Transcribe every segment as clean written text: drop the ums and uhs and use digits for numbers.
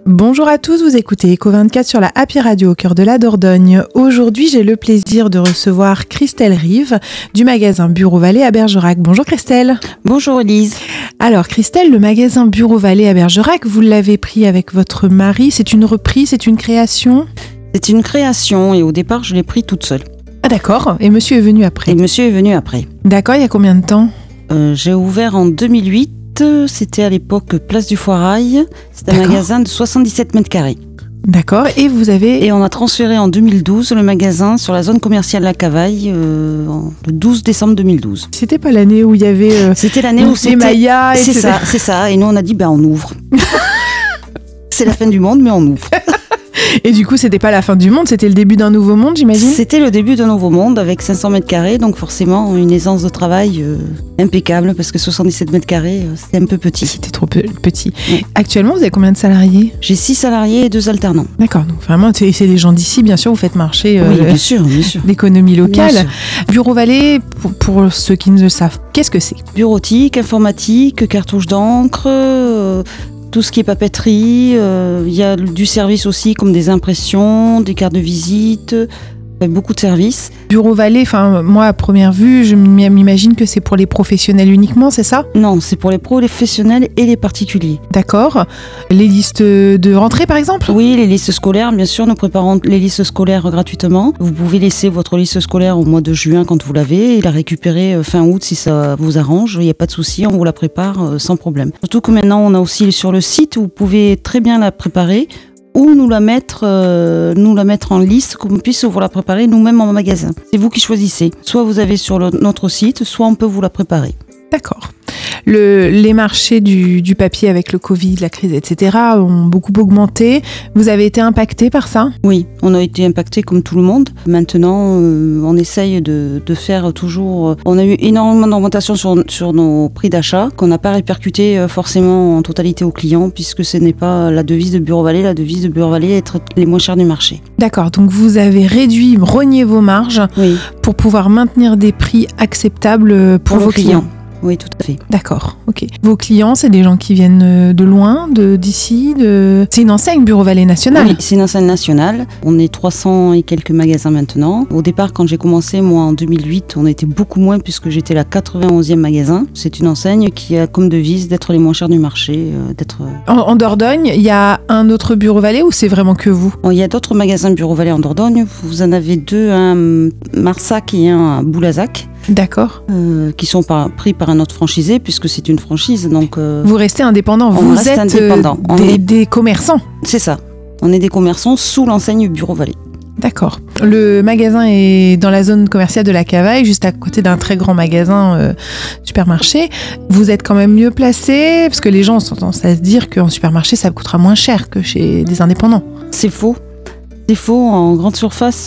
Bonjour à tous, vous écoutez Eco24 sur la Happy Radio au cœur de la Dordogne. Aujourd'hui, j'ai le plaisir de recevoir Christelle Rive du magasin Bureau Vallée à Bergerac. Bonjour Christelle. Bonjour Elise. Alors Christelle, le magasin Bureau Vallée à Bergerac, vous l'avez pris avec votre mari, c'est une reprise, c'est une création ? C'est une création et au départ, je l'ai pris toute seule. Ah d'accord, et monsieur est venu après ? Et monsieur est venu après. D'accord, il y a combien de temps ? J'ai ouvert en 2008. C'était à l'époque Place du Foirail. C'était un magasin de 77 mètres carrés. D'accord, et vous avez... Et on a transféré en 2012 le magasin sur la zone commerciale La Cavaille, le 12 décembre 2012. C'était pas l'année où il y avait... C'était l'année où c'était... Maya... C'est ça. Et nous on a dit, on ouvre. C'est la fin du monde, mais on ouvre. Et du coup, c'était pas la fin du monde, c'était le début d'un nouveau monde, j'imagine ? C'était le début d'un nouveau monde avec 500 mètres carrés, donc forcément une aisance de travail impeccable parce que 77 mètres carrés, c'était un peu petit. C'était trop petit. Oui. Actuellement, vous avez combien de salariés ? J'ai 6 salariés et 2 alternants. D'accord, donc vraiment, c'est les gens d'ici, bien sûr, vous faites marcher Oui, bien sûr. l'économie locale. Bien sûr. Bureau Vallée, pour ceux qui ne le savent, qu'est-ce que c'est ? Bureautique, informatique, cartouche d'encre... tout ce qui est papeterie, il y a du service aussi comme des impressions, des cartes de visite, beaucoup de services. Bureau Vallée, moi à première vue, je m'imagine que c'est pour les professionnels uniquement, c'est ça ? Non, c'est pour les professionnels et les particuliers. D'accord. Les listes de rentrée par exemple ? Oui, les listes scolaires, bien sûr, nous préparons les listes scolaires gratuitement. Vous pouvez laisser votre liste scolaire au mois de juin quand vous l'avez et la récupérer fin août si ça vous arrange. Il n'y a pas de souci, on vous la prépare sans problème. Surtout que maintenant, on a aussi sur le site où vous pouvez très bien la préparer ou nous la mettre en liste, qu'on puisse vous la préparer nous-mêmes en magasin. C'est vous qui choisissez. Soit vous avez sur notre site, soit on peut vous la préparer. D'accord. Les marchés du papier avec le Covid, la crise, etc. ont beaucoup augmenté. Vous avez été impacté par ça ? Oui, on a été impacté comme tout le monde. Maintenant, on essaye de faire toujours... On a eu énormément d'augmentation sur nos prix d'achat qu'on n'a pas répercuté forcément en totalité aux clients puisque ce n'est pas la devise de Bureau Vallée. La devise de Bureau Vallée est être les moins chers du marché. D'accord, donc vous avez rogné vos marges pour pouvoir maintenir des prix acceptables pour vos clients. Oui, tout à fait. D'accord, ok. Vos clients, c'est des gens qui viennent de loin, d'ici, C'est une enseigne Bureau Vallée nationale ? Oui, c'est une enseigne nationale. On est 300 et quelques magasins maintenant. Au départ, quand j'ai commencé, moi, en 2008, on était beaucoup moins puisque j'étais la 91e magasin. C'est une enseigne qui a comme devise d'être les moins chers du marché. En Dordogne, il y a un autre Bureau Vallée ou c'est vraiment que vous ? Il y a d'autres magasins Bureau Vallée en Dordogne. Vous en avez 2, un à Marsac et un à Boulazac. D'accord. Qui sont pris par un autre franchisé puisque c'est une franchise. Donc, vous restez indépendant, vous êtes indépendant. Des commerçants. C'est ça, on est des commerçants sous l'enseigne Bureau Vallée. D'accord. Le magasin est dans la zone commerciale de La Cavaille, juste à côté d'un très grand magasin supermarché. Vous êtes quand même mieux placé, parce que les gens ont tendance à se dire qu'en supermarché, ça coûtera moins cher que chez des indépendants. C'est faux. C'est faux. En grande surface,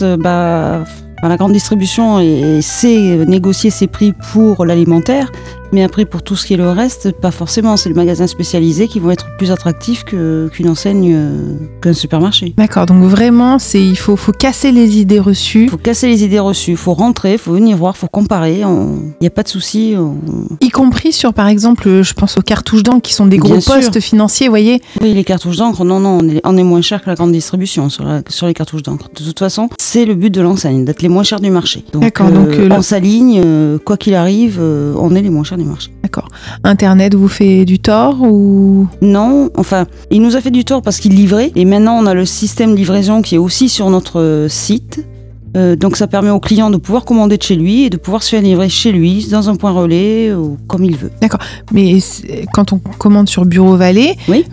la grande distribution sait négocier ses prix pour l'alimentaire, mais après pour tout ce qui est le reste, pas forcément. C'est le magasin spécialisé qui vont être plus attractifs qu'une enseigne, qu'un supermarché. D'accord, donc vraiment, il faut casser les idées reçues. Il faut casser les idées reçues, il faut rentrer, il faut venir voir, il faut comparer, il n'y a pas de souci. Y compris sur, par exemple, je pense aux cartouches d'encre qui sont des gros postes financiers, vous voyez ? Oui, les cartouches d'encre, non, on est moins cher que la grande distribution sur les cartouches d'encre. De toute façon, c'est le but de l'enseigne, d'être les moins chers du marché. Donc, d'accord, on s'aligne, quoi qu'il arrive, on est les moins chers du marché. D'accord. Internet vous fait du tort ou... Non, il nous a fait du tort parce qu'il livrait. Et maintenant, on a le système de livraison qui est aussi sur notre site. Donc ça permet au client de pouvoir commander de chez lui et de pouvoir se faire livrer chez lui, dans un point relais, ou comme il veut. D'accord. Mais quand on commande sur Bureau Vallée,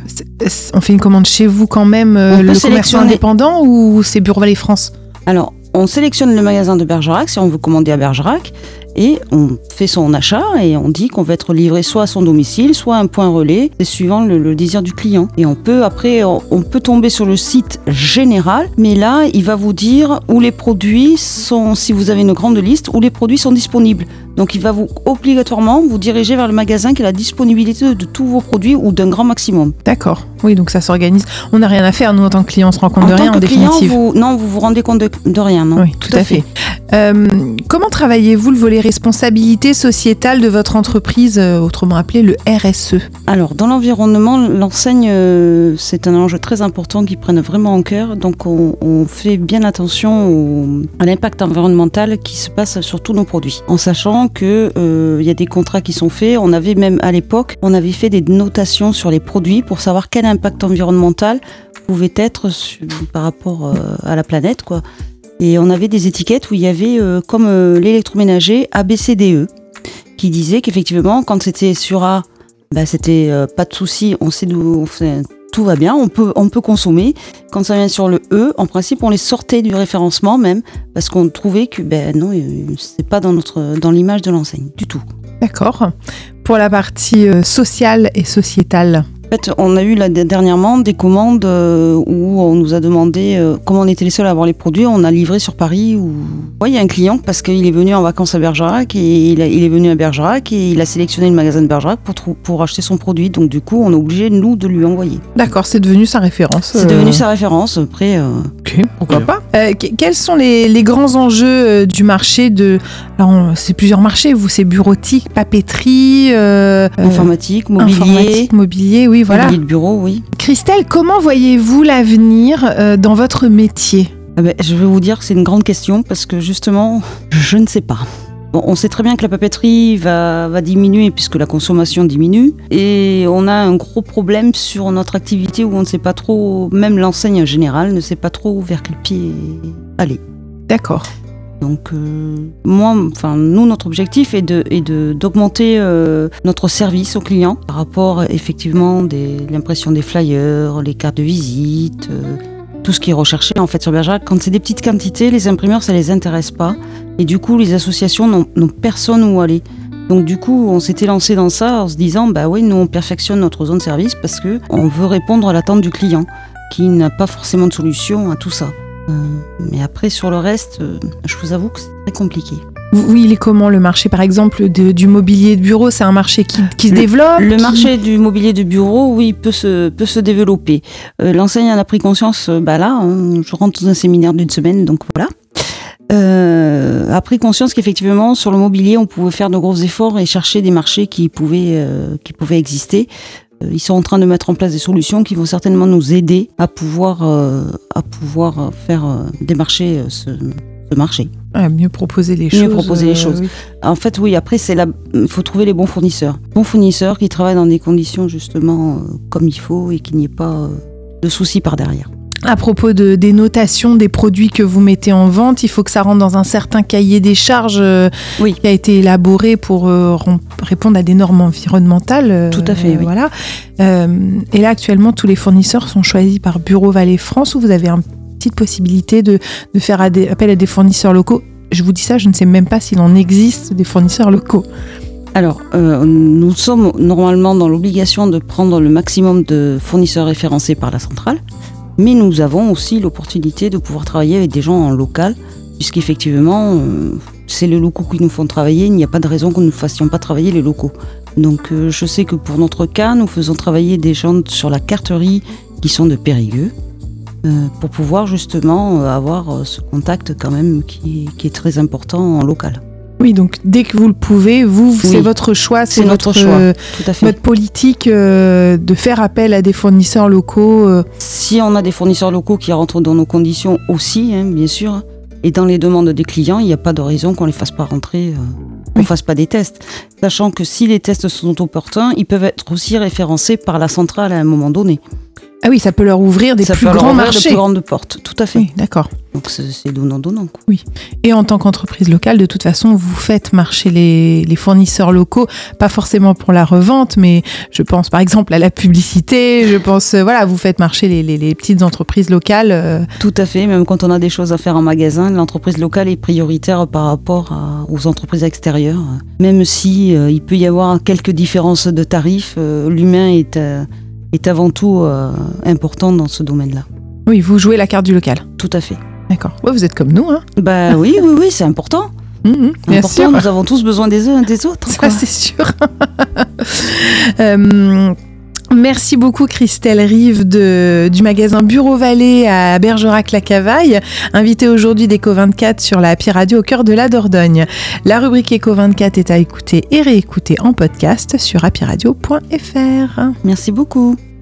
on fait une commande chez vous quand même, le commerçant indépendant, ou c'est Bureau Vallée France ? Alors, on sélectionne le magasin de Bergerac si on veut commander à Bergerac et on fait son achat et on dit qu'on va être livré soit à son domicile, soit à un point relais, c'est suivant le désir du client. Et on peut tomber sur le site général, mais là, il va vous dire où les produits sont, si vous avez une grande liste, où les produits sont disponibles. Donc il va obligatoirement vous diriger vers le magasin qui a la disponibilité de tous vos produits ou d'un grand maximum. D'accord. Oui, donc ça s'organise. On n'a rien à faire, nous, en tant que client, on se rend compte de rien en définitive. Vous vous rendez compte de rien, non ? Oui, tout à fait. Comment travaillez-vous le volet responsabilité sociétale de votre entreprise, autrement appelé le RSE ? Alors, dans l'environnement, l'enseigne, c'est un enjeu très important qu'ils prennent vraiment en cœur. Donc, on fait bien attention à l'impact environnemental qui se passe sur tous nos produits. En sachant qu'il y a des contrats qui sont faits. On avait même, à l'époque, fait des notations sur les produits pour savoir quel impact environnemental pouvait être par rapport à la planète, quoi. Et on avait des étiquettes où il y avait comme l'électroménager ABCDE qui disait qu'effectivement quand c'était sur A, c'était pas de souci, on sait d'où tout va bien, on peut consommer. Quand ça vient sur le E, en principe on les sortait du référencement même parce qu'on trouvait que non, c'est pas dans l'image de l'enseigne du tout. D'accord. Pour la partie sociale et sociétale. En fait, on a eu dernièrement des commandes où on nous a demandé, comme on était les seuls à avoir les produits, on a livré sur Paris. Il y a un client, parce qu'il est venu en vacances à Bergerac, et il est venu à Bergerac, et il a sélectionné le magasin de Bergerac pour acheter son produit. Donc du coup, on est obligé, nous, de lui envoyer. D'accord, c'est devenu sa référence. C'est devenu sa référence, après... Ok, pourquoi pas. Quels sont les grands enjeux du marché Alors, c'est plusieurs marchés, c'est bureautique, papeterie... informatique, mobilier, oui, voilà. Mobilier de bureau, oui. Christelle, comment voyez-vous l'avenir dans votre métier ? Je vais vous dire que c'est une grande question parce que justement, je ne sais pas. Bon, on sait très bien que la papeterie va diminuer puisque la consommation diminue et on a un gros problème sur notre activité où on ne sait pas trop, même l'enseigne en général ne sait pas trop vers quel pied aller. D'accord. Donc nous, notre objectif est d'augmenter notre service aux clients par rapport effectivement l'impression des flyers, les cartes de visite, tout ce qui est recherché en fait sur Bergerac. Quand c'est des petites quantités, les imprimeurs ça les intéresse pas et du coup les associations n'ont personne où aller. Donc du coup on s'était lancé dans ça en se disant nous on perfectionne notre zone service parce que on veut répondre à l'attente du client qui n'a pas forcément de solution à tout ça. Mais après sur le reste, je vous avoue que c'est très compliqué. Oui, il est comment le marché par exemple du mobilier de bureau ? C'est un marché qui se développe ? Le marché du mobilier de bureau, oui, peut se développer. L'enseigne en a pris conscience, je rentre dans un séminaire d'une semaine, donc voilà. A pris conscience qu'effectivement sur le mobilier on pouvait faire de gros efforts et chercher des marchés qui pouvaient exister. Ils sont en train de mettre en place des solutions qui vont certainement nous aider à pouvoir faire démarcher ce marché. Mieux proposer les choses. Oui. En fait, oui, après, il faut trouver les bons fournisseurs. Bons fournisseurs qui travaillent dans des conditions justement comme il faut et qu'il n'y ait pas de soucis par derrière. À propos des notations des produits que vous mettez en vente, il faut que ça rentre dans un certain cahier des charges qui a été élaboré pour répondre à des normes environnementales. Tout à fait, oui. Voilà. Et là, actuellement, tous les fournisseurs sont choisis par Bureau Vallée France, où vous avez une petite possibilité de faire appel à des fournisseurs locaux. Je vous dis ça, je ne sais même pas s'il en existe des fournisseurs locaux. Alors, nous sommes normalement dans l'obligation de prendre le maximum de fournisseurs référencés par la centrale. Mais nous avons aussi l'opportunité de pouvoir travailler avec des gens en local, puisqu'effectivement, c'est les locaux qui nous font travailler. Il n'y a pas de raison que nous ne fassions pas travailler les locaux. Donc, je sais que pour notre cas, nous faisons travailler des gens sur la carterie qui sont de Périgueux, pour pouvoir justement avoir ce contact quand même qui est très important en local. Oui, donc dès que vous le pouvez, c'est votre choix, c'est notre choix. Tout à fait. Votre politique de faire appel à des fournisseurs locaux. Si on a des fournisseurs locaux qui rentrent dans nos conditions aussi, bien sûr, et dans les demandes des clients, il n'y a pas de raison qu'on ne les fasse pas rentrer, qu'on ne fasse pas des tests. Sachant que si les tests sont opportuns, ils peuvent être aussi référencés par la centrale à un moment donné. Ah oui, ça peut leur ouvrir des plus grands marchés. De plus grandes portes, tout à fait. Oui, d'accord. Donc c'est donnant-donnant. Quoi. Oui. Et en tant qu'entreprise locale, de toute façon, vous faites marcher les fournisseurs locaux, pas forcément pour la revente, mais je pense par exemple à la publicité, vous faites marcher les petites entreprises locales. Tout à fait, même quand on a des choses à faire en magasin, l'entreprise locale est prioritaire par rapport aux entreprises extérieures. Même si il peut y avoir quelques différences de tarifs, l'humain est avant tout important dans ce domaine-là. Oui, vous jouez la carte du local. Tout à fait. D'accord. Ouais, vous êtes comme nous, hein ? Oui, c'est important. Bien Important, sûr. nous avons tous besoin des uns et des autres. Ça, quoi. c'est sûr. Merci beaucoup Christelle Rive du magasin Bureau Vallée à Bergerac-la-Cavaille, invitée aujourd'hui d'Eco24 sur la Happy Radio au cœur de la Dordogne. La rubrique Eco24 est à écouter et réécouter en podcast sur happyradio.fr. Merci beaucoup.